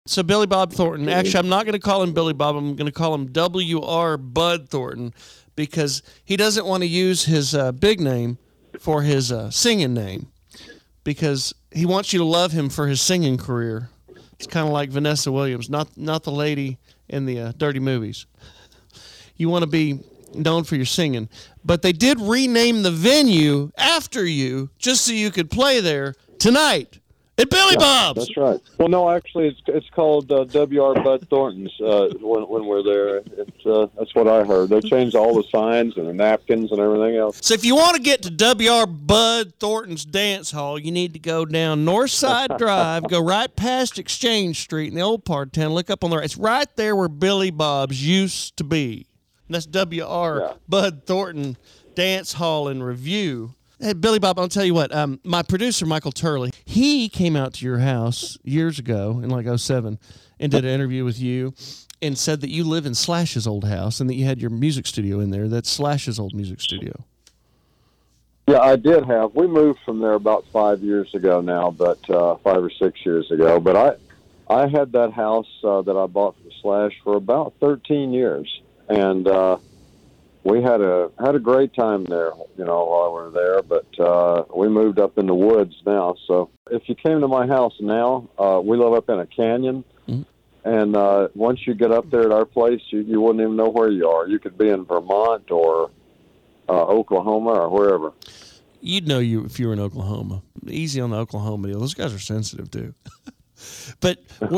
So Billy Bob Thornton, actually, I'm not going to call him Billy Bob. I'm going to call him W.R. Bud Thornton because he doesn't want to use his big name for his singing name because he wants you to love him for his singing career. It's kind of like Vanessa Williams, not the lady in the dirty movies. You want to be known for your singing. But they did rename the venue after you just so you could play there tonight. At Billy Bob's. That's right. Well, no, actually, it's called W.R. Bud Thornton's when we're there. That's what I heard. They changed all the signs and the napkins and everything else. So if you want to get to W.R. Bud Thornton's Dance Hall, you need to go down Northside Drive, go right past Exchange Street in the old part of town, look up on the right. It's right there where Billy Bob's used to be. And that's W.R. Bud Thornton Dance Hall and Review. Hey, Billy Bob, I'll tell you what, my producer, Michael Turley, he came out to your house years ago in like 2007 and did an interview with you and said that you live in Slash's old house and that you had your music studio in there. That's Slash's old music studio. Yeah, I did have. We moved from there about 5 years ago now, but 5 or 6 years ago. But I had that house that I bought from Slash for about 13 years. And we had a great time there, while we were there, but we moved up in the woods now. So if you came to my house now, we live up in a canyon, and once you get up there at our place, you wouldn't even know where you are. You could be in Vermont or Oklahoma or wherever. You'd know if you were in Oklahoma. Easy on the Oklahoma deal. Those guys are sensitive, too. But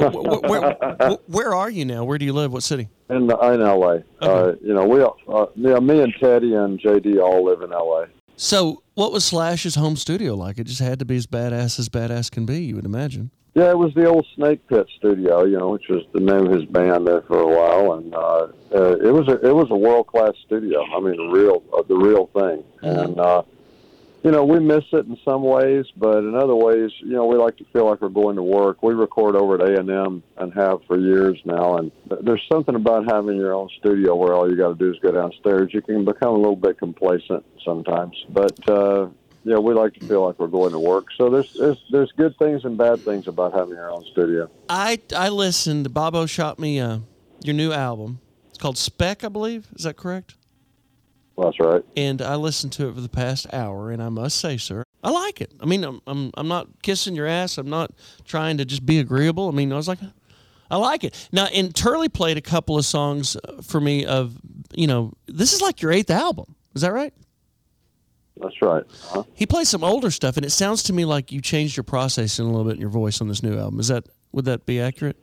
where are you now? Where do you live? What city? In L.A. Okay. Me and Teddy and J.D. all live in L.A. So what was Slash's home studio like? It just had to be as badass can be, you would imagine. Yeah, it was the old Snake Pit studio, which was the name of his band there for a while, and it was a world-class studio. I mean, the real thing. And we miss it in some ways, but in other ways, we like to feel like we're going to work. We record over at A&M and have for years now, and there's something about having your own studio where all you got to do is go downstairs. You can become a little bit complacent sometimes, but we like to feel like we're going to work. So there's good things and bad things about having your own studio. I listened. Bobo shot me your new album. It's called Spec, I believe. Is that correct? That's right. And I listened to it for the past hour, and I must say, sir, I like it. I mean, I'm not kissing your ass. I'm not trying to just be agreeable. I mean, I was like, I like it. Now, and Turley played a couple of songs for me of, this is like your 8th album. Is that right? That's right. Uh-huh. He plays some older stuff, and it sounds to me like you changed your processing a little bit in your voice on this new album. Would that be accurate?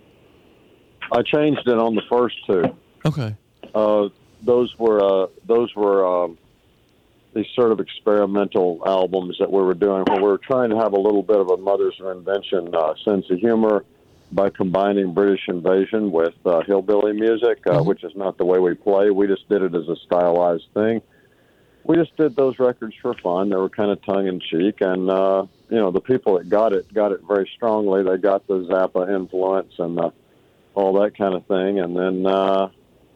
I changed it on the first two. Okay. Those were these sort of experimental albums that we were doing where we were trying to have a little bit of a mother's invention sense of humor by combining British invasion with hillbilly music, which is not the way we play. We just did it as a stylized thing. We just did those records for fun. They were kind of tongue-in-cheek, and the people that got it very strongly. They got the Zappa influence and all that kind of thing, and then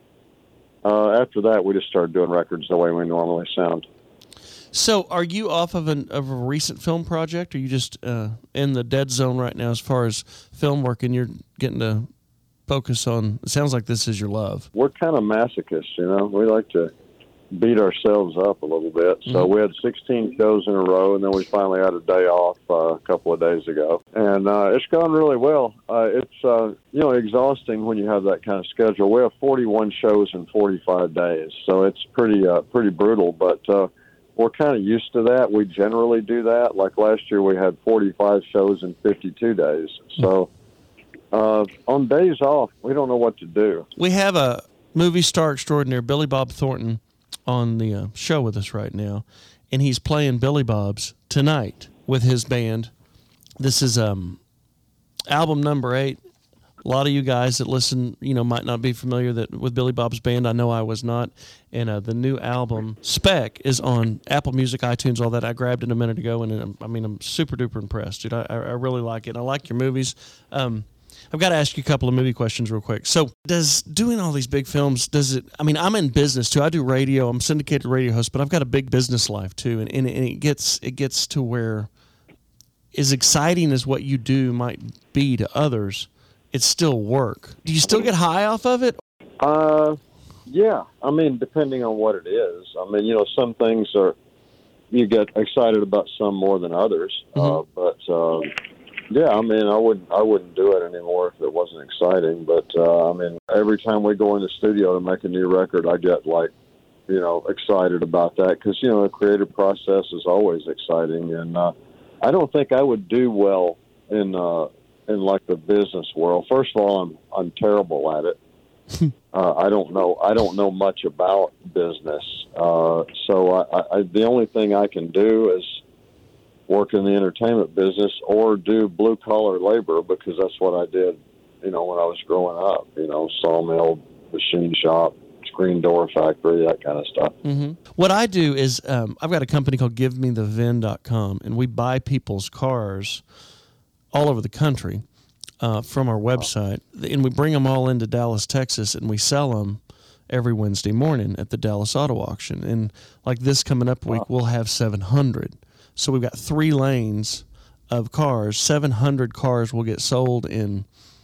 after that, we just started doing records the way we normally sound. So are you off of a recent film project, or are you just in the dead zone right now as far as film work, and you're getting to focus on, it sounds like this is your love. We're kind of masochists, We like to beat ourselves up a little bit. So we had 16 shows in a row, and then we finally had a day off a couple of days ago. And it's gone really well. It's exhausting when you have that kind of schedule. We have 41 shows in 45 days, so it's pretty brutal, but we're kind of used to that. We generally do that. Like last year, we had 45 shows in 52 days. So on days off, we don't know what to do. We have a movie star extraordinaire, Billy Bob Thornton, on the show with us right now, and he's playing Billy Bob's tonight with his band. This is album number 8. A lot of you guys that listen, might not be familiar with Billy Bob's band. I know I was not. And the new album, Spec, is on Apple Music, iTunes, all that. I grabbed it a minute ago, and I'm super duper impressed, dude. I really like it. I like your movies. I've got to ask you a couple of movie questions real quick. So does doing all these big films, I'm in business too. I do radio. I'm a syndicated radio host, but I've got a big business life too. And it gets to where as exciting as what you do might be to others, it's still work. Do you still get high off of it? Yeah. I mean, depending on what it is. I mean, some things you get excited about some more than others. But yeah, I mean, I wouldn't do it anymore if it wasn't exciting. But I mean, every time we go in the studio to make a new record, I get excited about that because the creative process is always exciting, and I don't think I would do well in like the business world. First of all, I'm terrible at it. I don't know much about business, so I the only thing I can do is work in the entertainment business or do blue collar labor because that's what I did, when I was growing up. Sawmill, machine shop, screen door factory, that kind of stuff. Mm-hmm. What I do is I've got a company called GiveMeTheVin.com, and we buy people's cars all over the country from our website, and we bring them all into Dallas, Texas, and we sell them every Wednesday morning at the Dallas Auto Auction. And like this coming up week, we'll have 700. So we've got 3 lanes of cars. 700 cars will get sold in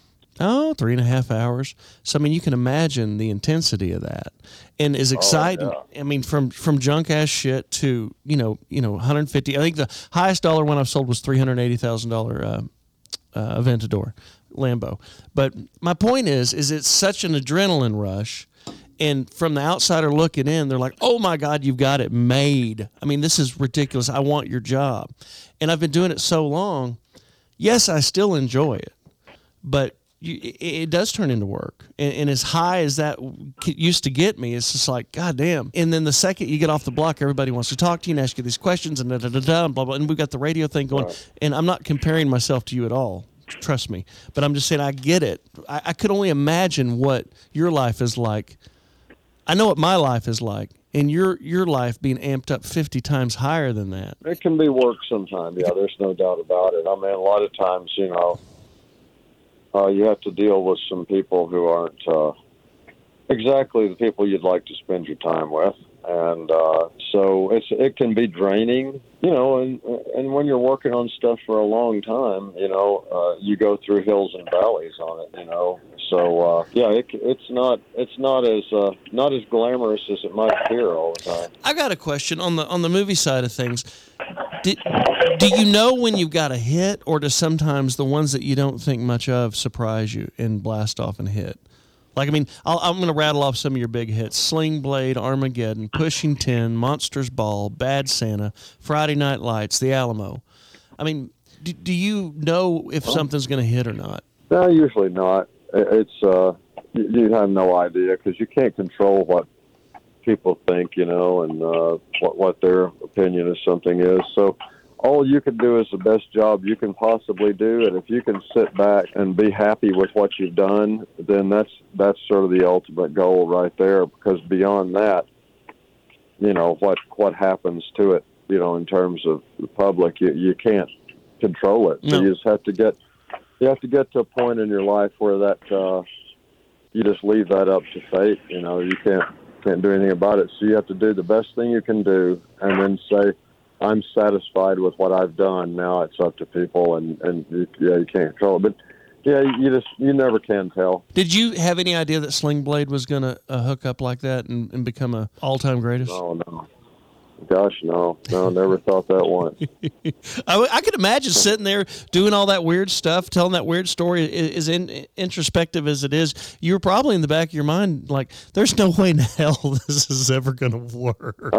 3.5 hours. So, I mean, you can imagine the intensity of that. And is exciting. I mean, from junk ass shit to, 150. I think the highest dollar one I've sold was $380,000 Aventador Lambo. But my point is it's such an adrenaline rush. And from the outsider looking in, they're like, oh, my God, you've got it made. I mean, this is ridiculous. I want your job. And I've been doing it so long. Yes, I still enjoy it. But it does turn into work. And as high as that used to get me, it's just like, God damn. And then the second you get off the block, everybody wants to talk to you and ask you these questions and da-da-da-da and blah, blah. And we've got the radio thing going. Right. And I'm not comparing myself to you at all. Trust me. But I'm just saying I get it. I could only imagine what your life is like. I know what my life is like. And your life being amped up 50 times higher than that. It can be work sometimes. Yeah, there's no doubt about it. I mean, a lot of times, you have to deal with some people who aren't exactly the people you'd like to spend your time with. And so it can be draining, and when you're working on stuff for a long time, you go through hills and valleys on it, So it's not as glamorous as it might appear all the time. I got a question on the movie side of things. Do you know when you've got a hit, or do sometimes the ones that you don't think much of surprise you and blast off and hit? Like, I mean, I'm going to rattle off some of your big hits: Sling Blade, Armageddon, Pushing 10, Monsters Ball, Bad Santa, Friday Night Lights, The Alamo. I mean, do you know if something's going to hit or not? No, usually not. It's you have no idea because you can't control what people think, and what their opinion of something is. So all you can do is the best job you can possibly do, and if you can sit back and be happy with what you've done, then that's sort of the ultimate goal right there. Because beyond that, what happens to it, in terms of the public, you can't control it. So you just have to get to a point in your life where that you just leave that up to fate. You can't do anything about it. So you have to do the best thing you can do, and then say, I'm satisfied with what I've done. Now it's up to people, and you can't control it. But you never can tell. Did you have any idea that Sling Blade was going to hook up like that and become a all-time greatest? No. Gosh, no, never thought that once. I could imagine sitting there doing all that weird stuff, telling that weird story, as introspective as it is. You were probably in the back of your mind like, there's no way in hell this is ever going to work.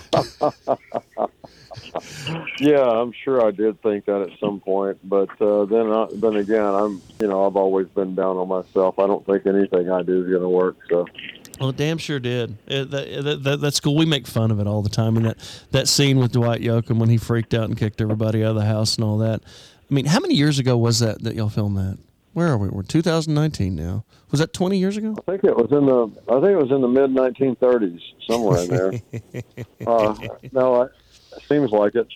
Yeah, I'm sure I did think that at some point, but then again, I've always been down on myself. I don't think anything I do is going to work. So. Well, it damn sure did. That's cool. We make fun of it all the time. And that scene with Dwight Yoakam when he freaked out and kicked everybody out of the house and all that. I mean, how many years ago was that y'all filmed that? Where are we? We're 2019 now. Was that 20 years ago? I think it was in the mid 1930s, somewhere in there. No, it seems like it.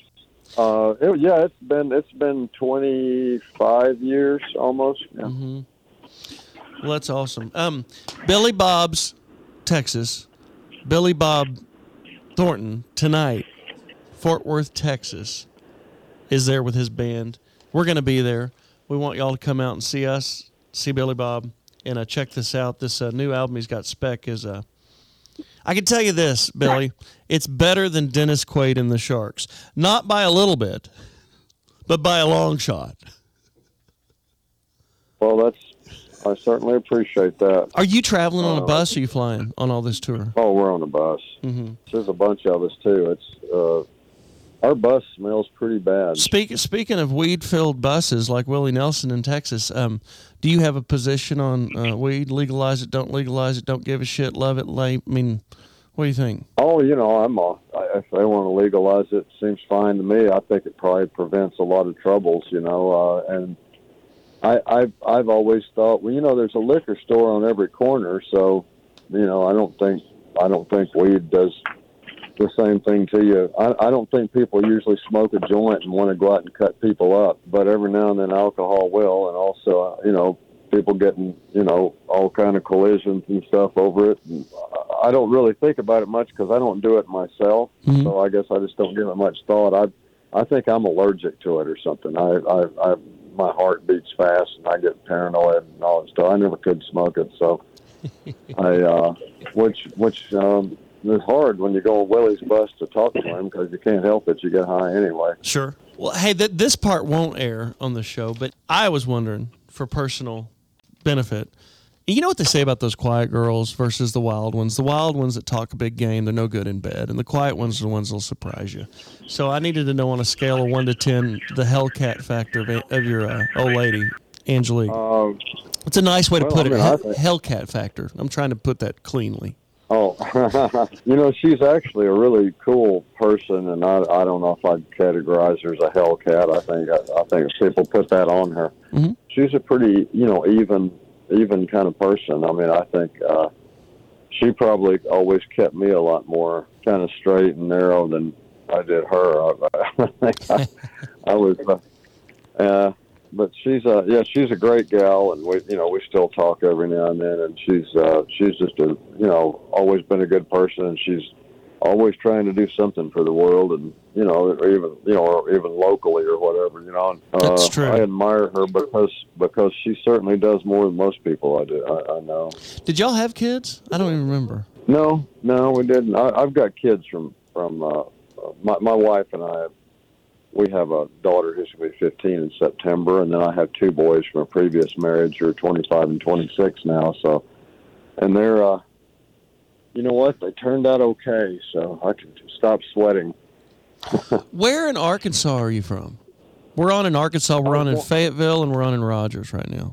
It's been 25 years almost. Yeah. Mm-hmm. Well, that's awesome. Billy Bob's Texas. Billy Bob Thornton tonight, Fort Worth, Texas, is there with his band. We're going to be there. We want y'all to come out and see us see Billy Bob, and check this out. This new album he's got, Spec, is I can tell you this, Billy, it's better than Dennis Quaid and the Sharks. Not by a little bit, but by a long shot. Well, I certainly appreciate that. Are you traveling on a bus, or are you flying on all this tour? Oh, we're on a bus. Mm-hmm. There's a bunch of us, too. It's our bus smells pretty bad. Speaking of weed-filled buses like Willie Nelson in Texas, do you have a position on weed? Legalize it, don't legalize it, don't give a shit, love it, I mean, what do you think? Oh, if they want to legalize it, it seems fine to me. I think it probably prevents a lot of troubles, and I've always thought, well, there's a liquor store on every corner, so, I don't think weed does the same thing to you. I don't think people usually smoke a joint and want to go out and cut people up, but every now and then alcohol will, and also, people getting, all kind of collisions and stuff over it. And I don't really think about it much because I don't do it myself, so I guess I just don't give it much thought. I think I'm allergic to it or something. My heart beats fast and I get paranoid and all that stuff. I never could smoke it, so which it's hard when you go on Willie's bus to talk to him because you can't help it. You get high anyway. Sure. Well, hey, this part won't air on the show, but I was wondering, for personal benefit, you know what they say about those quiet girls versus the wild ones? The wild ones that talk a big game, they're no good in bed, and the quiet ones are the ones that'll surprise you. So I needed to know, on a scale of 1 to 10, the Hellcat factor of your old lady, Angelique. It's a nice way to put it, Hellcat factor. I'm trying to put that cleanly. Oh, she's actually a really cool person, and I don't know if I'd categorize her as a Hellcat. I think people put that on her. Mm-hmm. She's a pretty, even kind of person. I mean, I think she probably always kept me a lot more kind of straight and narrow than I did her. I think I was, but she's a great gal, and we still talk every now and then, and she's just always been a good person, and she's always trying to do something for the world, and even locally or whatever, And, that's true. I admire her because she certainly does more than most people I know. Did y'all have kids? I don't even remember. No, we didn't. I've got kids from my wife and I. We have a daughter who's going to be 15 in September, and then I have 2 boys from a previous marriage who are 25 and 26 now. So, and they're, you know what? They turned out okay, so I can stop sweating. Where in Arkansas are you from? We're on in Arkansas. We're on in Fayetteville, and we're on in Rogers right now.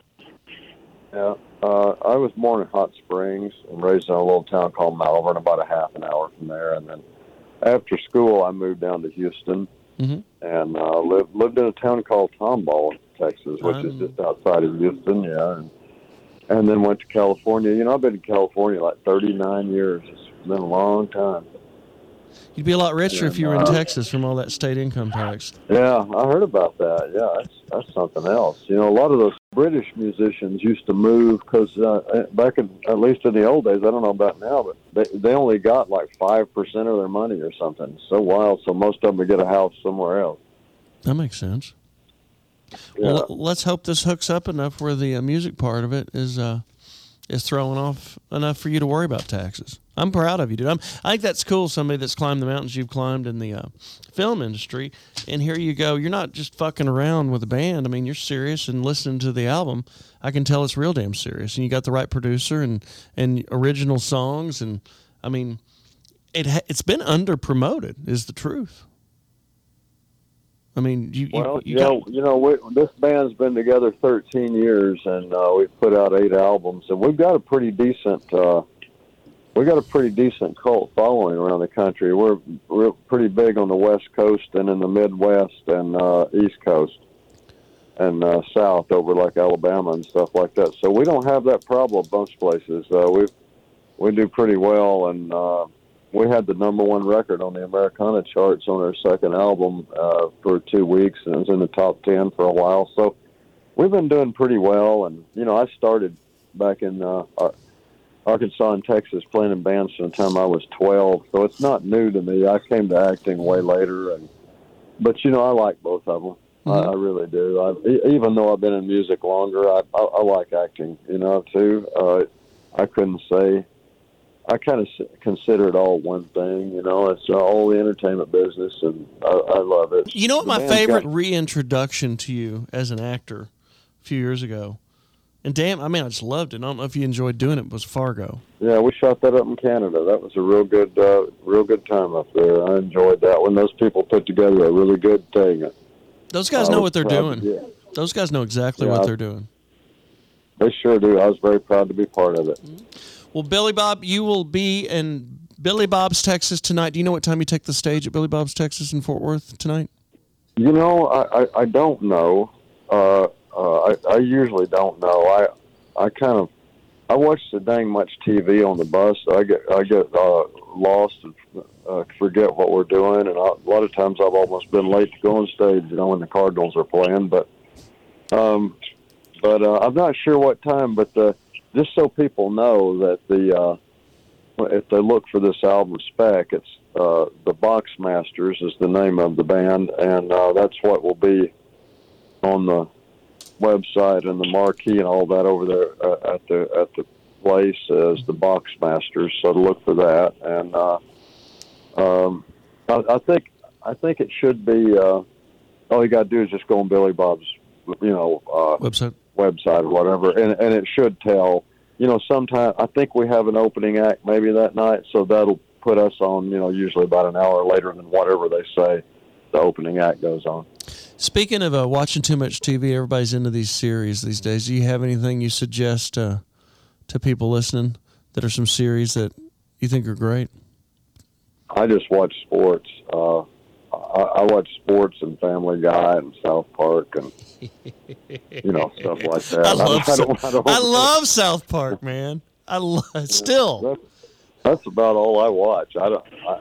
Yeah. I was born in Hot Springs and raised in a little town called Malvern, about a half an hour from there. And then after school, I moved down to Houston. Mm-hmm. And lived in a town called Tomball, Texas, which is just outside of Houston, yeah. And then went to California. I've been in California like 39 years. It's been a long time. You'd be a lot richer if you were in Texas from all that state income tax. Yeah, I heard about that. Yeah, that's something else. A lot of those British musicians used to move because back at least in the old days, I don't know about now, but they only got like 5% of their money or something. So wild. So most of them would get a house somewhere else. That makes sense. Yeah. Well, let's hope this hooks up enough where the music part of it is throwing off enough for you to worry about taxes. I'm proud of you, dude. I think that's cool, somebody that's climbed the mountains you've climbed in the film industry, and here you go. You're not just fucking around with a band. I mean, you're serious, and listening to the album, I can tell it's real damn serious, and you got the right producer and original songs, and, I mean, it's been under-promoted, is the truth. I mean, this band's been together 13 years, and we've put out 8 albums, and we've got a pretty decent cult following around the country. We're pretty big on the West Coast and in the Midwest and East Coast and South over like Alabama and stuff like that. So we don't have that problem most places. We do pretty well, and we had the #1 record on the Americana charts on our second album for 2 weeks, and it was in the top 10 for a while. So we've been doing pretty well, and I started back in Arkansas and Texas playing in bands from the time I was 12, so it's not new to me. I came to acting way later, but I like both of them. I really do. Even though I've been in music longer, I like acting, too. I couldn't say. I kind of consider it all one thing, It's all the entertainment business, and I love it. You know what my favorite reintroduction to you as an actor a few years ago, and I just loved it. I don't know if you enjoyed doing it, was Fargo. Yeah, we shot that up in Canada. That was a real good time up there. I enjoyed that when those people put together a really good thing. Those guys know what they're doing. Yeah. Those guys know exactly what they're doing. They sure do. I was very proud to be part of it. Well, Billy Bob, you will be in Billy Bob's, Texas tonight. Do you know what time you take the stage at Billy Bob's, Texas in Fort Worth tonight? I don't know. I usually don't know. I watch so dang much TV on the bus. I get lost and forget what we're doing, and a lot of times I've almost been late to go on stage, when the Cardinals are playing. But I'm not sure what time. But just so people know that if they look for this album spec, it's the Boxmasters is the name of the band, and that's what will be on the website and the marquee and all that over there at the place is the Boxmasters. So to look for that, and I think it should be. All you got to do is just go on Billy Bob's, website or whatever, and it should tell. Sometime I think we have an opening act maybe that night, so that'll put us on. Usually about an hour later than whatever they say the opening act goes on. Speaking of watching too much TV, everybody's into these series these days. Do you have anything you suggest to people listening that are some series that you think are great? I just watch sports. I watch sports and Family Guy and South Park and stuff like that. I love South Park, man. Still. That's about all I watch. I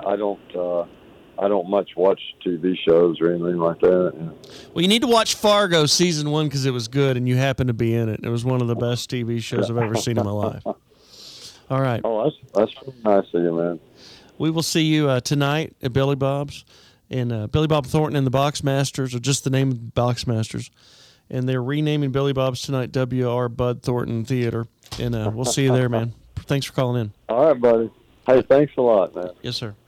don't much watch TV shows or anything like that. Well, you need to watch Fargo season 1 because it was good, and you happen to be in it. It was one of the best TV shows I've ever seen in my life. All right. Oh, that's nice of you, man. We will see you tonight at Billy Bob's, and Billy Bob Thornton and the Boxmasters, or just the name of the Boxmasters, and they're renaming Billy Bob's tonight W.R. Bud Thornton Theater, and we'll see you there, man. Thanks for calling in. All right, buddy. Hey, thanks a lot, man. Yes, sir.